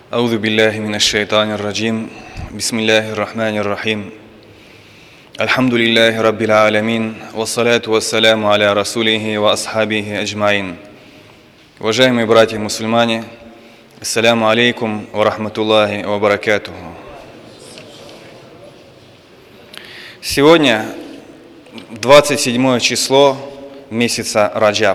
أعوذ بالله من الشيطان الرجيم بسم الله الرحمن الرحيم الحمد لله رب العالمين والصلاة والسلام على رسوله وأصحابه أجمعين. Уважаемые братья-мусульмане, ассаляму алейкум ва рахматуллахи ва баракатуху. Сегодня 27 число месяца Раджаб.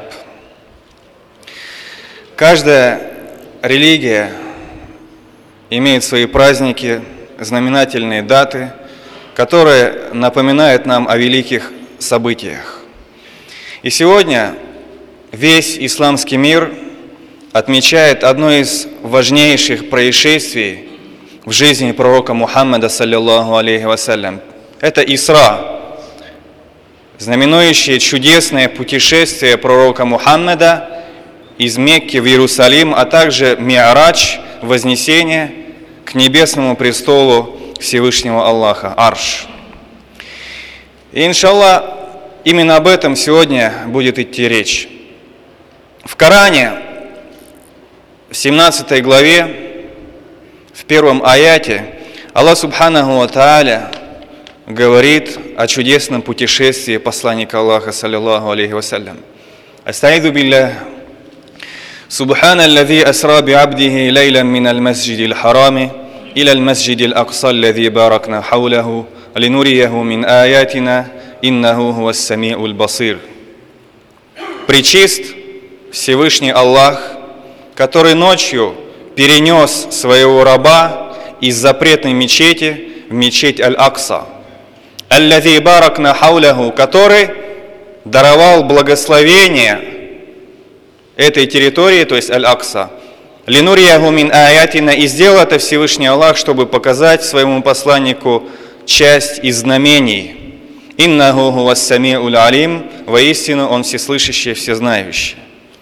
Каждая религия имеет свои праздники, знаменательные даты, которые напоминают нам о великих событиях. И сегодня весь исламский мир отмечает одно из важнейших происшествий в жизни пророка Мухаммада, саллиллаху алейхи вассалям. Это Исра, знаменующее чудесное путешествие пророка Мухаммада из Мекки в Иерусалим, а также Ми'радж, вознесение к небесному престолу Всевышнего Аллаха, Арш. И, иншаллах, именно об этом сегодня будет идти речь. В Коране, в 17 главе, в первом аяте, Аллах Субханаху ва Тааля говорит о чудесном путешествии посланника Аллаха, саллиллаху алейхи вассалям. Астаиду биллях. سبحان الذي أسرى بعبده ليلا من المسجد الحرام إلى المسجد الأقصى الذي باركنا حوله لنريه من آياتنا إنه هو السميع البصير. Пречист Всевышний Аллах, который ночью перенес своего раба из запретной мечети в мечеть Аль-Акса, الذي باركنا حوله, который даровал благословение этой территории, то есть Аль-Акса. «Линурияху мин аятина», и сделал это Всевышний Аллах, чтобы показать своему посланнику часть из знамений. «Иннаху хуас сами'уль алим», воистину Он всеслышащий, всезнающий.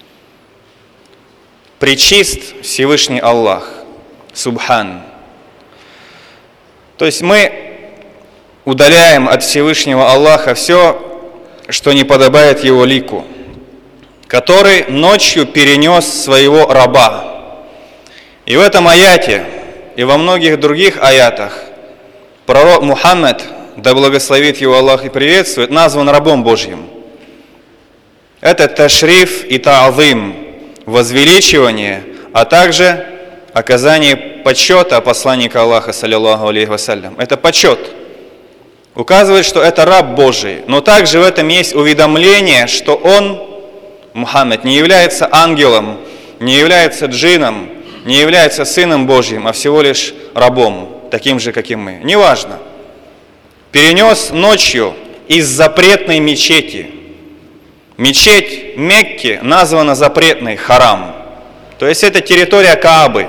Пречист Всевышний Аллах, Субхан. То есть мы удаляем от Всевышнего Аллаха все, что не подобает Его лику, который ночью перенес своего раба. И в этом аяте, и во многих других аятах, пророк Мухаммад, да благословит его Аллах и приветствует, назван рабом Божьим. Это ташриф и та'зим, возвеличивание, а также оказание почета посланника Аллаха, саллиллаху алейхи вассалям. Это почет. Указывает, что это раб Божий. Но также в этом есть уведомление, что он, Мухаммад, не является ангелом, не является джином, не является сыном Божьим, а всего лишь рабом, таким же, как и мы. Неважно. Перенес ночью из запретной мечети. Мечеть Мекки названа запретной, харам. То есть это территория Каабы.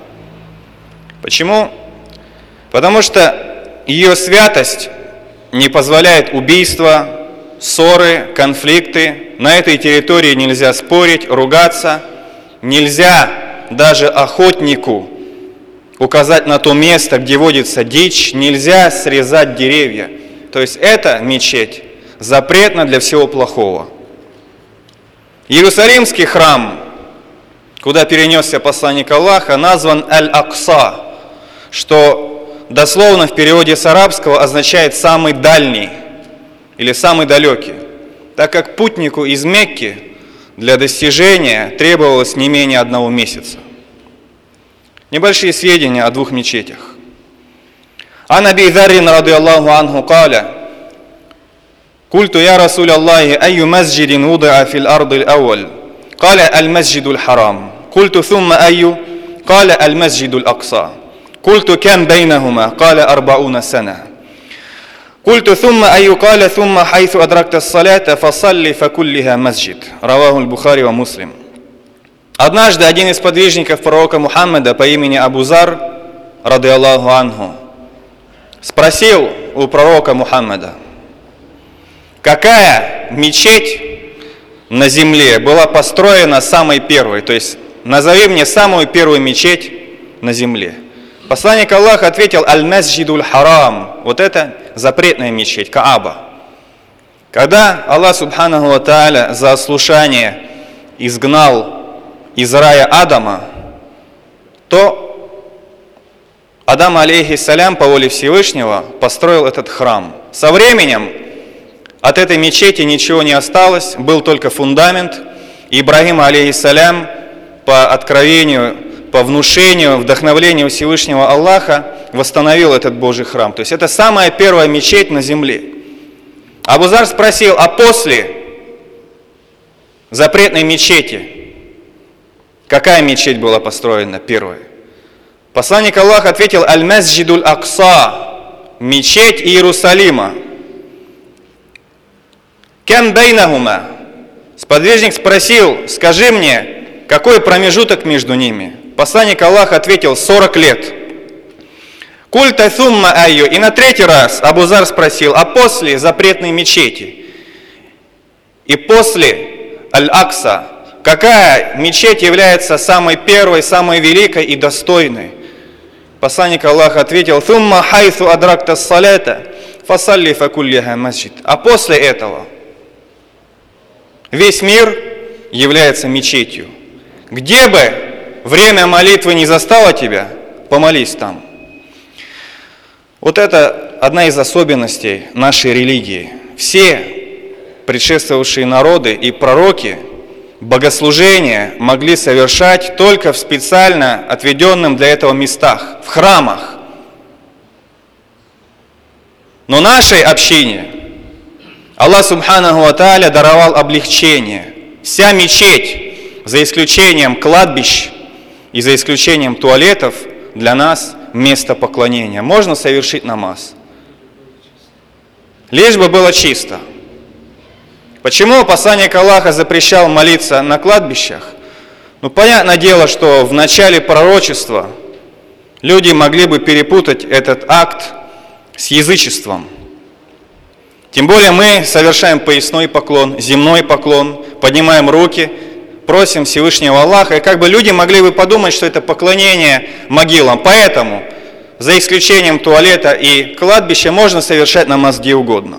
Почему? Потому что ее святость не позволяет убийства, ссоры, конфликты. На этой территории нельзя спорить, ругаться. Нельзя даже охотнику указать на то место, где водится дичь. Нельзя срезать деревья. То есть эта мечеть запретна для всего плохого. Иерусалимский храм, куда перенесся посланник Аллаха, назван Аль-Акса, что дословно в переводе с арабского означает «самый дальний» или «самый далекий», так как путнику из Мекки для достижения требовалось не менее 1 месяца. Небольшие сведения о двух мечетях. Ан Аби Заррин радийаллаху анху каля: «Культу я Расуль Аллахи, айю масджидин вудаа фил ардил ауаль, каля аль-масджидуль харам, культу thumma айю, каля аль-масджидуль акса, культу кам бейнахума, каля 40 сана». قلت ثم أي قال ثم حيث أدركت الصلاة فصلي فكلها مسجد. رواه البخاري ومسلم. Однажды один из подвижников пророка Мухаммада по имени Абу Зар, радийаллаху анху, спросил у пророка Мухаммада, какая мечеть на земле была построена самой первой, то есть назови мне самую первую мечеть на земле. Посланник Аллаха ответил: «Аль-Масджидуль Харам». Вот это запретная мечеть, Кааба. Когда Аллах Субханаху ва Тааля за ослушание изгнал из рая Адама, то Адам, алейхиссалям, по воле Всевышнего, построил этот храм. Со временем от этой мечети ничего не осталось, был только фундамент. Ибрагим, алейхиссалям, по откровению, по внушению, вдохновлению Всевышнего Аллаха восстановил этот Божий храм. То есть это самая первая мечеть на земле. Абу Зар спросил, а после запретной мечети, какая мечеть была построена первая? Посланник Аллаха ответил, Аль-Масджидуль Акса, мечеть Иерусалима. Кям бейнахума. Сподвижник спросил, скажи мне, какой промежуток между ними? Посланник Аллаха ответил, 40 лет. Культа сумма айю. И на третий раз Абу Зар спросил, а после запретной мечети? И после Аль-Акса, какая мечеть является самой первой, самой великой и достойной? Посланник Аллаха ответил, «Сумма хайсу адракта салята, фасалли факуллиха масджид». А после этого весь мир является мечетью. Где бы время молитвы не застало тебя, помолись там. Вот это одна из особенностей нашей религии. Все предшествовавшие народы и пророки богослужения могли совершать только в специально отведенных для этого местах, в храмах. Но нашей общине Аллах Субханаху ва Тааля даровал облегчение. Вся мечеть, за исключением кладбищ и за исключением туалетов, для нас место поклонения. Можно совершить намаз. Лишь бы было чисто. Почему посланник Аллаха запрещал молиться на кладбищах? Ну, понятное дело, что в начале пророчества люди могли бы перепутать этот акт с язычеством. Тем более мы совершаем поясной поклон, земной поклон, поднимаем руки, просим Всевышнего Аллаха, и как бы люди могли бы подумать, что это поклонение могилам. Поэтому, за исключением туалета и кладбища, можно совершать намаз где угодно.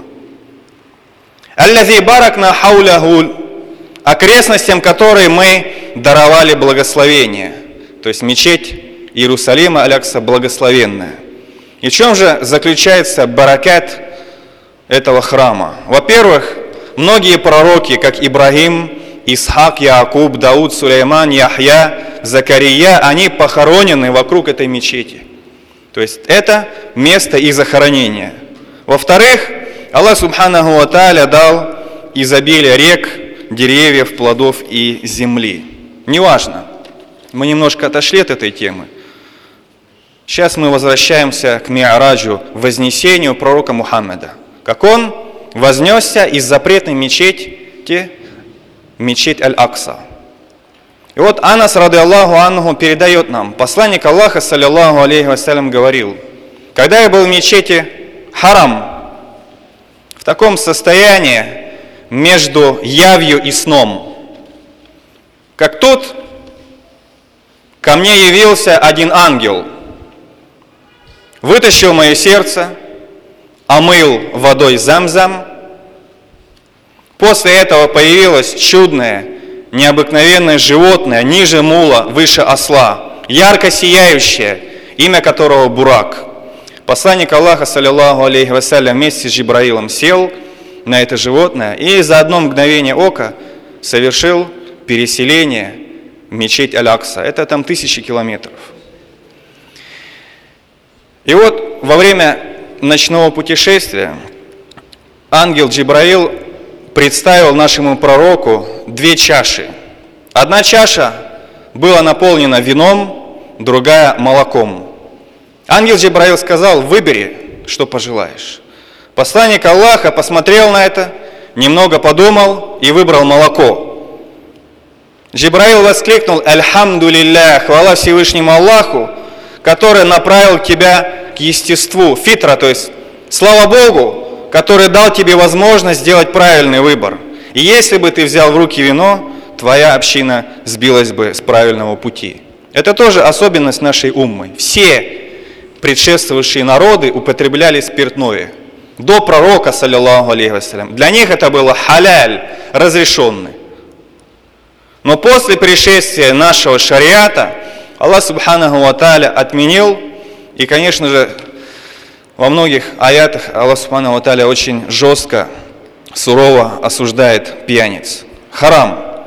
Аллази баракна хауляху, окрестностям которой мы даровали благословение. То есть мечеть Иерусалима, Аль-Акса, благословенная. И в чем же заключается баракат этого храма? Во-первых, многие пророки, как Ибрагим, Исхак, Яакуб, Дауд, Сулейман, Яхья, Закария, они похоронены вокруг этой мечети. То есть это место их захоронения. Во-вторых, Аллах Субханаху ва Тааля дал изобилие рек, деревьев, плодов и земли. Неважно, мы немножко отошли от этой темы. Сейчас мы возвращаемся к Ми'раджу, вознесению пророка Мухаммеда. Как он вознесся из запретной мечети, мечеть Аль-Акса. И вот Анас, рады Аллаху анху, передает нам, посланник Аллаха, саллиллаху алейхи вассалям, говорил, когда я был в мечети Харам, в таком состоянии между явью и сном, как тут ко мне явился один ангел, вытащил мое сердце, омыл водой Замзам. После этого появилось чудное, необыкновенное животное, ниже мула, выше осла, ярко сияющее, имя которого Бурак. Посланник Аллаха, саллиллаху алейхи вассалям, вместе с Джибраилом сел на это животное и за одно мгновение ока совершил переселение в мечеть Аль-Акса. Это там 1000 километров. И вот во время ночного путешествия ангел Джибраил представил нашему пророку 2 чаши. Одна чаша была наполнена вином, другая молоком. Ангел Джибраил сказал, выбери, что пожелаешь. Посланник Аллаха посмотрел на это, немного подумал и выбрал молоко. Джибраил воскликнул, «Альхамду лиллях, хвала Всевышнему Аллаху, который направил тебя к естеству, фитра, то есть слава Богу, который дал тебе возможность сделать правильный выбор. И если бы ты взял в руки вино, твоя община сбилась бы с правильного пути». Это тоже особенность нашей уммы. Все предшествовавшие народы употребляли спиртное. До пророка, саллиллаху алейхи вассалям. Для них это было халяль, разрешенный. Но после пришествия нашего шариата Аллах Субханаху ва Тааля отменил И, конечно же, во многих аятах Аллах Субхану ва Тааля очень жестко, сурово осуждает пьяниц. Харам.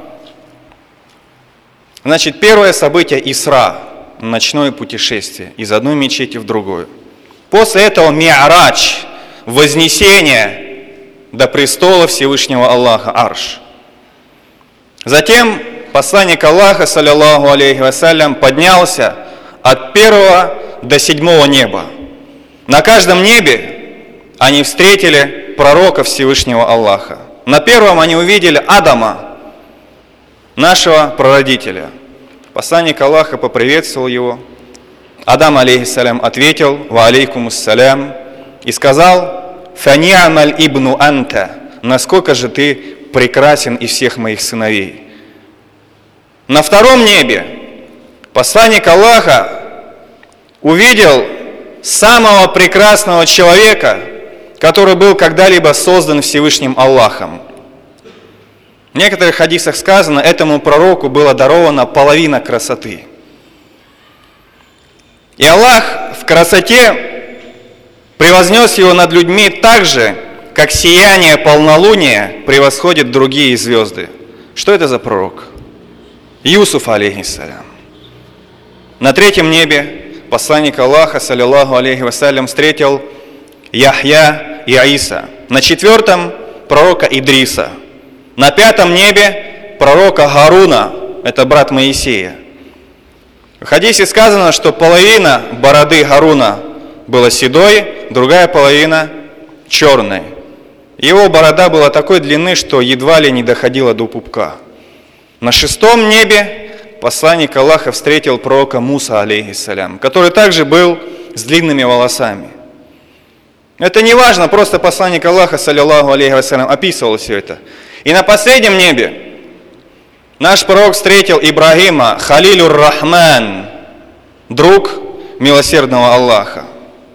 Значит, первое событие Исра, ночное путешествие из одной мечети в другую. После этого Ми'радж, вознесение до престола Всевышнего Аллаха, Арш. Затем посланник Аллаха, саллиллаху алейхи вассалям, поднялся от 1 до 7 неба. На каждом небе они встретили пророка Всевышнего Аллаха. На первом они увидели Адама, нашего прародителя. Посланник Аллаха поприветствовал его. Адам, алейхиссалям, ответил: «Ва алейкумуссалям», и сказал: «Фани'амаль ибну анта», насколько же ты прекрасен из всех моих сыновей. На втором небе посланник Аллаха увидел самого прекрасного человека, который был когда-либо создан Всевышним Аллахом. В некоторых хадисах сказано, этому пророку была дарована половина красоты. И Аллах в красоте превознес его над людьми так же, как сияние полнолуния превосходит другие звезды. Что это за пророк? Юсуф, алейхиссалям. На третьем небе посланник Аллаха, саллиллаху алейхи вассалям, встретил Яхья и Иса. На четвертом пророка Идриса. На пятом небе пророка Харуна, это брат Моисея. В хадисе сказано, что половина бороды Харуна была седой, другая половина черной. Его борода была такой длины, что едва ли не доходила до пупка. На шестом небе посланник Аллаха встретил пророка Муса, алейхиссалям, который также был с длинными волосами. Это не важно, просто посланник Аллаха, саллиллаху алейхи вассалям, описывал все это. И на последнем небе наш пророк встретил Ибрагима, Халилюр Рахман, друг милосердного Аллаха.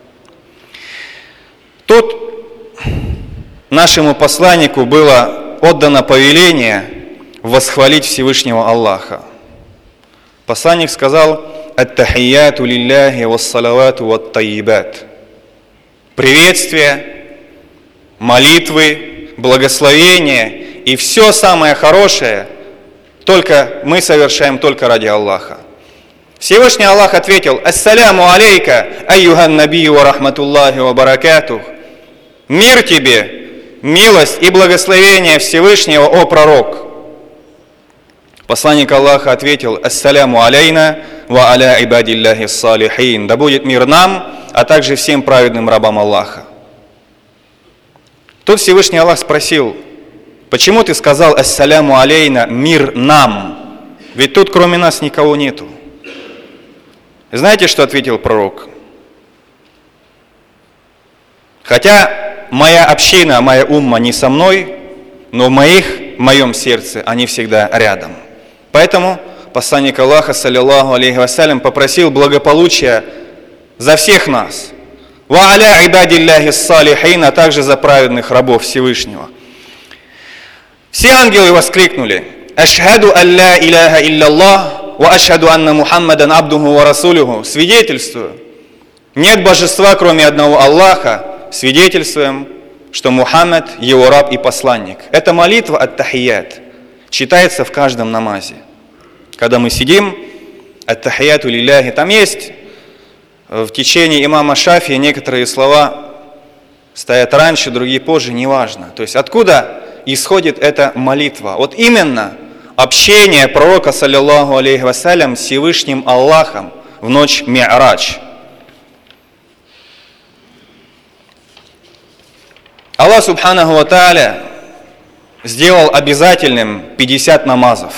Тут нашему посланнику было отдано повеление восхвалить Всевышнего Аллаха. Посланник сказал: «Ат-тахияту лилляхи вассалавату ват-таyyибат». Приветствие, молитвы, благословения и все самое хорошее мы совершаем только ради Аллаха. Всевышний Аллах ответил: «Ассаляму алейка, айюхан набию ва рахматуллахи ва баракатух». Мир тебе, милость и благословение Всевышнего, о пророк. Посланник Аллаха ответил: «Ассаляму алейна ва аля ибадиллахи ссалихин». Да будет мир нам, а также всем праведным рабам Аллаха. Тут Всевышний Аллах спросил: почему ты сказал «Ассаляму алейна», мир нам? Ведь тут кроме нас никого нету. Знаете, что ответил пророк? Хотя моя община, моя умма не со мной, но в моем сердце они всегда рядом. Поэтому посланник Аллаха, саллиллаху алейхи вассалям, попросил благополучия за всех нас. Ва аля ибадиллахи ссалихин, а также за праведных рабов Всевышнего. Все ангелы воскликнули: «Ашхаду алла иляха илляллах, ва ашхаду анна Мухаммадан абдуху ва расулюху». Свидетельствую, нет божества, кроме одного Аллаха, свидетельствуем, что Мухаммад его раб и посланник. Это молитва ат-тахият, читается в каждом намазе. Когда мы сидим, ат-тахияту лилляхи, там есть в течение имама Шафии некоторые слова стоят раньше, другие позже, неважно. То есть откуда исходит эта молитва? Вот именно общение пророка, саллиллаху алейхи вассалям, с Всевышним Аллахом в ночь Ми'радж. Аллах субханаху ва тааля сделал обязательным 50 намазов.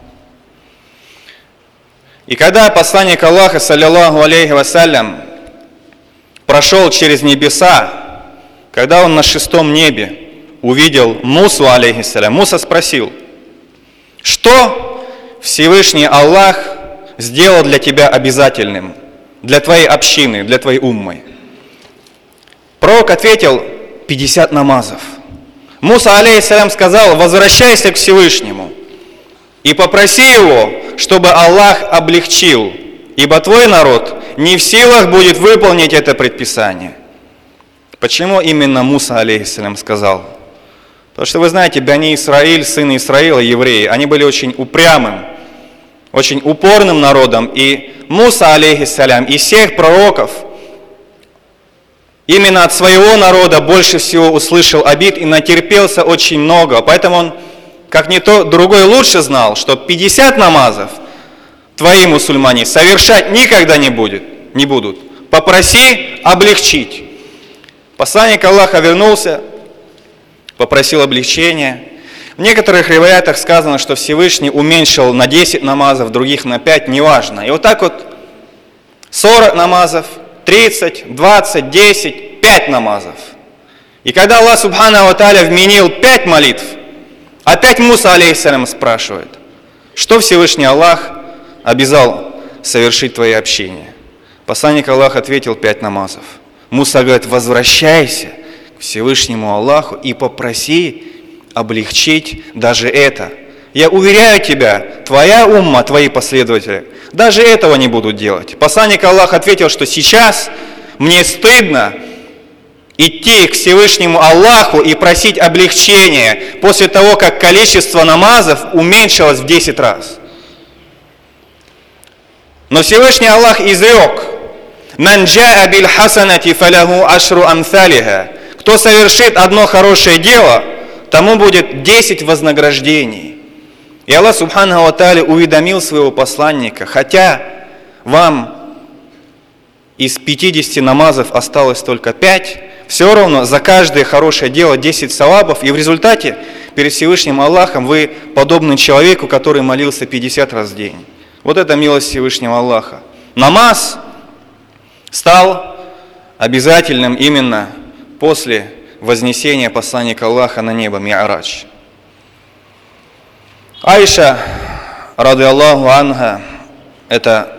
И когда посланник Аллаха, саллиллаху алейхи вассалям, прошел через небеса, когда он на шестом небе увидел Мусу, алейхиссалям, Муса спросил: что Всевышний Аллах сделал для тебя обязательным, для твоей общины, для твоей уммы? Пророк ответил: 50 намазов. Муса, алейхиссалям, сказал: возвращайся к Всевышнему и попроси его, чтобы Аллах облегчил, ибо твой народ не в силах будет выполнить это предписание. Почему именно Муса, алейхиссалям, сказал? Потому что вы знаете, Бани Исраиль, сыны Исраила, евреи, они были очень упрямым, очень упорным народом. И Муса, алейхиссалям, из всех пророков именно от своего народа больше всего услышал обид и натерпелся очень много. Поэтому он, как никто другой, лучше знал, что 50 намазов твои мусульмане совершать никогда не будут. Попроси облегчить. Посланник Аллаха вернулся, попросил облегчения. В некоторых риваятах сказано, что Всевышний уменьшил на 10 намазов, других на 5, неважно. И вот так вот 40 намазов, 30, 20, 10, 5 намазов. И когда Аллах Субханаху ва Тааля вменил 5 молитв, опять Муса, алейхиссалям, спрашивает, что Всевышний Аллах обязал совершить твои общения? Посланник Аллаха ответил 5 намазов. Муса говорит, возвращайся к Всевышнему Аллаху и попроси облегчить даже это. Я уверяю тебя, твоя умма, твои последователи, даже этого не будут делать. Посланник Аллаха ответил, что сейчас мне стыдно идти к Всевышнему Аллаху и просить облегчения после того, как количество намазов уменьшилось в 10 раз. Но Всевышний Аллах изрек, «Ман джаа биль хасанати фалаху ашру амсалиха». Кто совершит одно хорошее дело, тому будет 10 вознаграждений. И Аллах Субханаху ва Тааля уведомил своего посланника, хотя вам из 50 намазов осталось только 5, все равно за каждое хорошее дело 10 савабов, и в результате перед Всевышним Аллахом вы подобны человеку, который молился 50 раз в день. Вот это милость Всевышнего Аллаха. Намаз стал обязательным именно после вознесения посланника Аллаха на небо, Ми'радж. Айша, рады Аллаху анха, это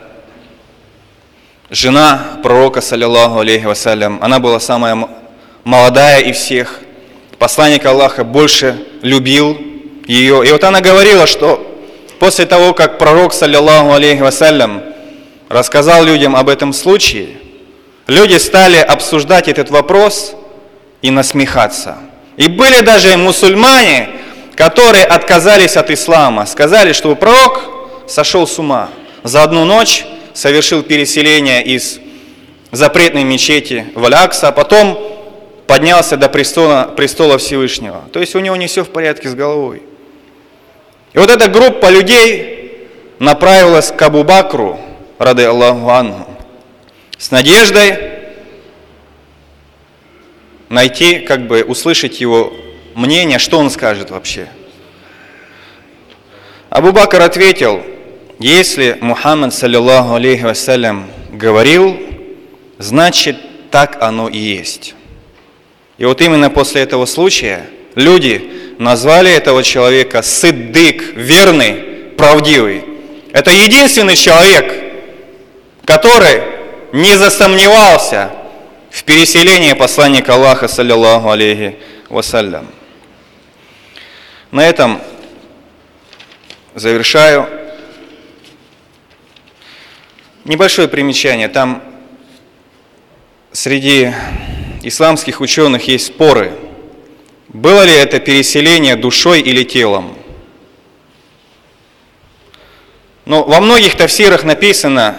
жена пророка, саллиллаху алейхи вассалям. Она была самая молодая из всех. Посланник Аллаха больше любил ее. И вот она говорила, что после того, как пророк, саллиллаху алейхи вассалям, рассказал людям об этом случае, люди стали обсуждать этот вопрос и насмехаться. И были даже мусульмане, которые отказались от ислама, сказали, что пророк сошел с ума. За одну ночь совершил переселение из запретной мечети в Аль-Акса, а потом поднялся до престола Всевышнего. То есть у него не все в порядке с головой. И вот эта группа людей направилась к Абу Бакру, рады Аллаху анху, с надеждой найти, услышать его мнение, что он скажет вообще. Абу Бакр ответил, если Мухаммад, саллиллаху алейхи вассалям, говорил, значит, так оно и есть. И вот именно после этого случая люди назвали этого человека сиддик, верный, правдивый. Это единственный человек, который не засомневался в переселении посланника Аллаха, саллиллаху алейхи вассалям. На этом завершаю. Небольшое примечание. Там среди исламских ученых есть споры. Было ли это переселение душой или телом? Но во многих тафсирах написано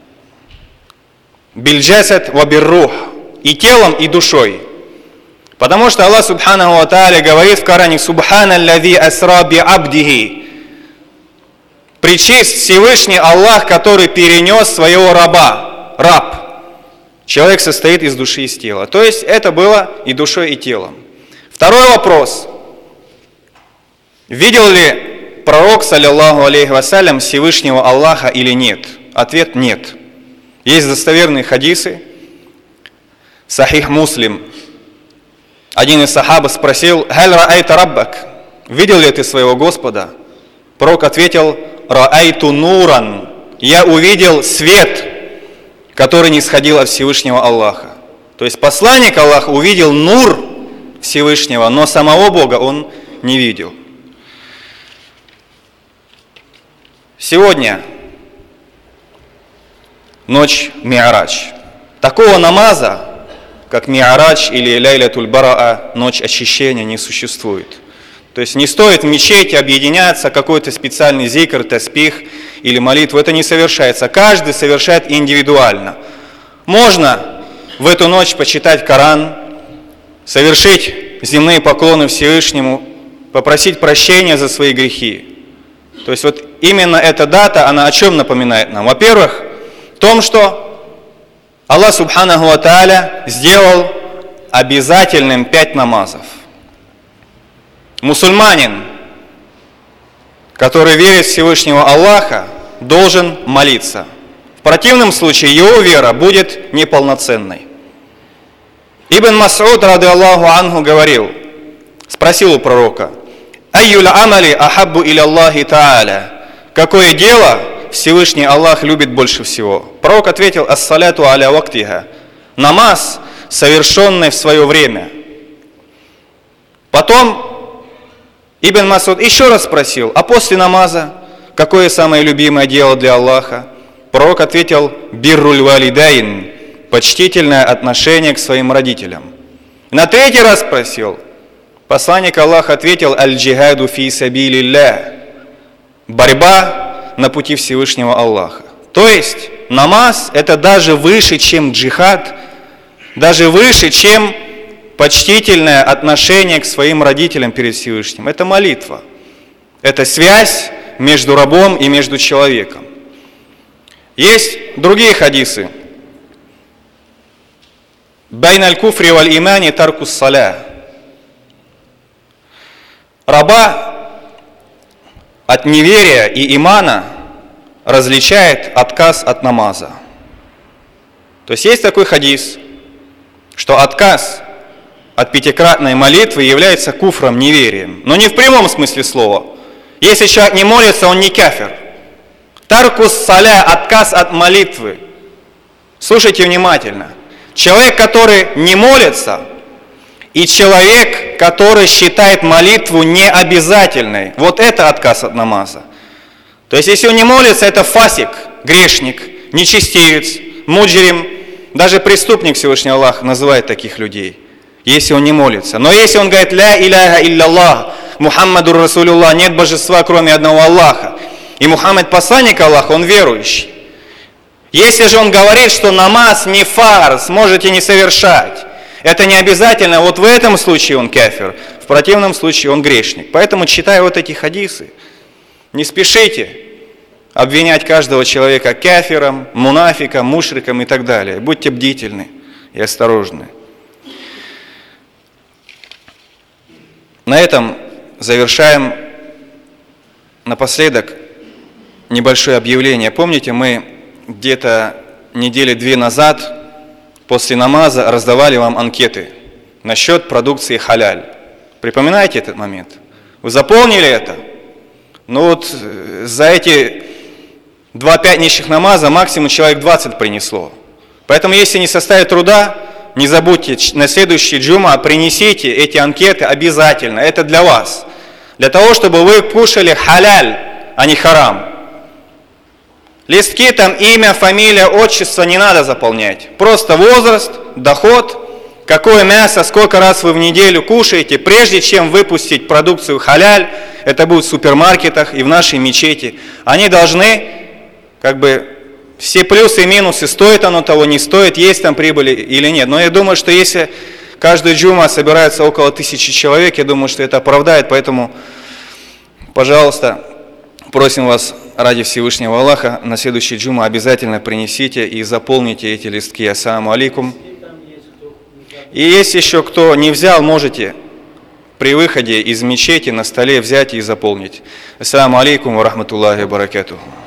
«Биль-джасад ва бир-рух» и телом, и душой. Потому что Аллах Субханаху ва Тааля говорит в Коране «Субханаллази асра би абдихи». Пречист Всевышний Аллах, который перенес своего раба. Раб. Человек состоит из души и из тела. То есть это было и душой, и телом. Второй вопрос. Видел ли пророк, саллиллаху алейхи вассалям, Всевышнего Аллаха или нет? Ответ – нет. Есть достоверные хадисы. Сахих Муслим. Один из сахаба спросил, «Халь раайта раббак?» Видел ли ты своего Господа? Пророк ответил, «Раайту нуран». Я увидел свет, который не сходил от Всевышнего Аллаха. То есть посланник Аллаха увидел нур Всевышнего, но самого Бога он не видел. Сегодня ночь Ми'радж. Такого намаза, как Ми'радж или Ляйлятуль Бараа, ночь очищения, не существует. То есть не стоит в мечети объединяться, какой-то специальный зикр, таспих или молитву. Это не совершается. Каждый совершает индивидуально. Можно в эту ночь почитать Коран, совершить земные поклоны Всевышнему, попросить прощения за свои грехи. То есть вот именно эта дата, она о чем напоминает нам? Во-первых, в том, что Аллах Субханаху ва Тааля сделал обязательным 5 намазов. Мусульманин, который верит в Всевышнего Аллаха, должен молиться. В противном случае его вера будет неполноценной. Ибн Мас'уд, ради Аллаху анху, говорил, спросил у пророка: «Айюль амали ахаббу иля Аллахи Тааля?» Какое дело Всевышний Аллах любит больше всего? Пророк ответил: «Ас-саляту аля вактиха». Намаз, совершенный в свое время. Потом Ибн Мас'уд еще раз спросил: а после намаза какое самое любимое дело для Аллаха? Пророк ответил: «Бирруль валидайн», почтительное отношение к своим родителям. На 3-й раз спросил, посланник Аллаха ответил: «Аль-джихаду фи сабилилля», борьба на пути Всевышнего Аллаха. То есть намаз это даже выше, чем джихад, даже выше, чем почтительное отношение к своим родителям перед Всевышним. Это молитва. Это связь между рабом и между человеком. Есть другие хадисы. «Байна аль-куфри валь имани таркус саля». Раба от неверия и имана различает отказ от намаза. То есть есть такой хадис, что отказ от 5-кратной молитвы является куфром, неверием. Но не в прямом смысле слова. Если человек не молится, он не кафир. Таркус саля, отказ от молитвы. Слушайте внимательно. Человек, который не молится, и человек, который считает молитву необязательной, вот это отказ от намаза. То есть, если он не молится, это фасик, грешник, нечестивец, муджрим, даже преступник Всевышний Аллах называет таких людей, если он не молится. Но если он говорит: «Ля иляха илляллах, Мухаммадур Расулюллах», нет божества, кроме одного Аллаха, и Мухаммад посланник Аллаха, он верующий. Если же он говорит, что намаз не фарз, можете не совершать, это не обязательно, вот в этом случае он кафир, в противном случае он грешник. Поэтому, читая вот эти хадисы, не спешите обвинять каждого человека кафиром, мунафиком, мушриком и так далее. Будьте бдительны и осторожны. На этом завершаем. Напоследок небольшое объявление. Помните, мы где-то недели 2 назад после намаза раздавали вам анкеты насчет продукции халяль. Припоминаете этот момент? Вы заполнили это? Ну вот за эти 2 пятничных намаза максимум человек 20 принесло. Поэтому если не составит труда, не забудьте, на следующий джума принесите эти анкеты обязательно. Это для вас. Для того, чтобы вы кушали халяль, а не харам. Листки, там имя, фамилия, отчество не надо заполнять. Просто возраст, доход, какое мясо, сколько раз вы в неделю кушаете, прежде чем выпустить продукцию халяль. Это будет в супермаркетах и в нашей мечети. Они должны, все плюсы и минусы, стоит оно того, не стоит, есть там прибыли или нет. Но я думаю, что если каждую джума собирается около 1000 человек, я думаю, что это оправдает. Поэтому, пожалуйста, просим вас ради Всевышнего Аллаха, на следующий джума обязательно принесите и заполните эти листки. Ассаламу алейкум. И если еще кто не взял, можете при выходе из мечети на столе взять и заполнить. Ассаламу алейкум ва рахматуллахи ва баракатуху.